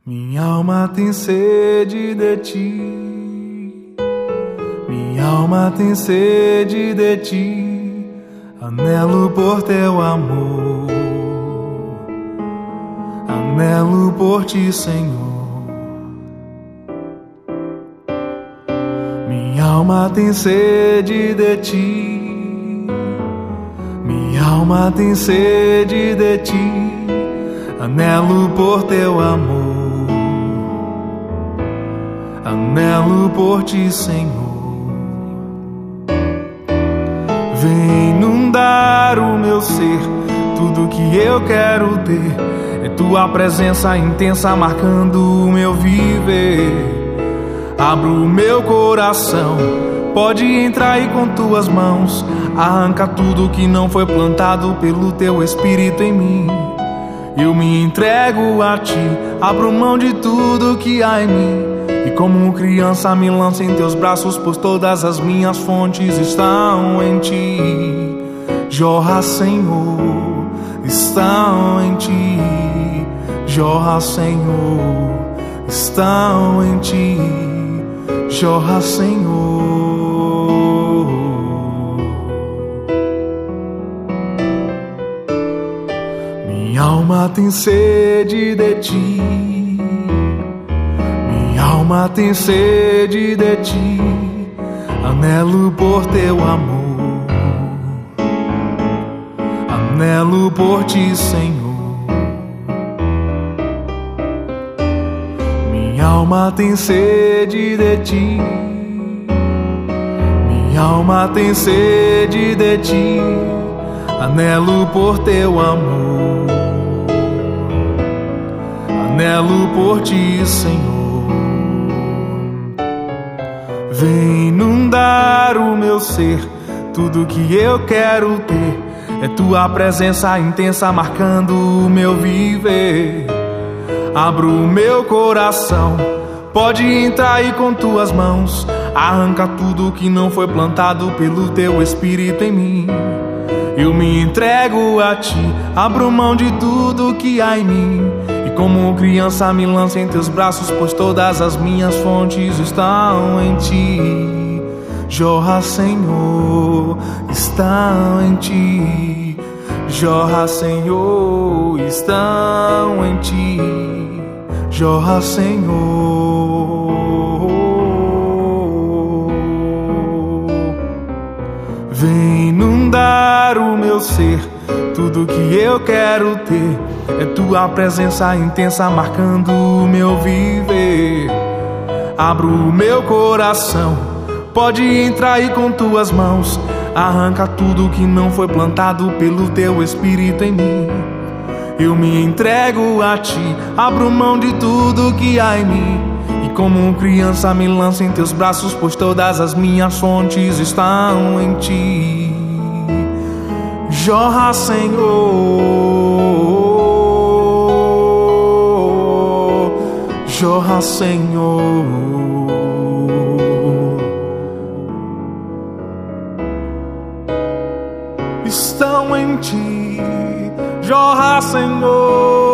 Minha alma tem sede de ti, minha alma tem sede de ti, anelo por teu amor, anelo por ti, Senhor. Minha alma tem sede de ti, minha alma tem sede de ti, anelo por teu amor, anelo por ti, Senhor. Vem inundar o meu ser, tudo que eu quero ter é tua presença intensa marcando o meu viver. Abro o meu coração, pode entrar aí com tuas mãos, arranca tudo que não foi plantado pelo teu Espírito em mim. Eu me entrego a ti, abro mão de tudo que há em mim, e como criança me lanço em teus braços, pois todas as minhas fontes estão em ti. Jorra, Senhor, estão em ti. Jorra, Senhor, estão em ti. Jorra, Senhor. Minha alma tem sede de ti, minha alma tem sede de ti, anelo por teu amor, anelo por ti, Senhor. Minha alma tem sede de ti, minha alma tem sede de ti, anelo por teu amor, anelo por ti, Senhor. Vem inundar o meu ser, tudo que eu quero ter é tua presença intensa marcando o meu viver. Abro o meu coração, pode entrar aí com tuas mãos, arranca tudo que não foi plantado pelo teu Espírito em mim. Eu me entrego a ti, abro mão de tudo que há em mim, e como criança me lanço em teus braços, pois todas as minhas fontes estão em ti. Jorra, Senhor, estão em ti. Jorra, Senhor, estão em ti. Jorra, Senhor. Vem inundar o meu ser, tudo que eu quero ter é tua presença intensa marcando o meu viver. Abro o meu coração, pode entrar aí com tuas mãos, arranca tudo que não foi plantado pelo teu Espírito em mim. Eu me entrego a ti, abro mão de tudo que há em mim, e como criança me lanço em teus braços, pois todas as minhas fontes estão em ti. Jorra, Senhor, jorra, Senhor. Estão em ti. Jorra, Senhor.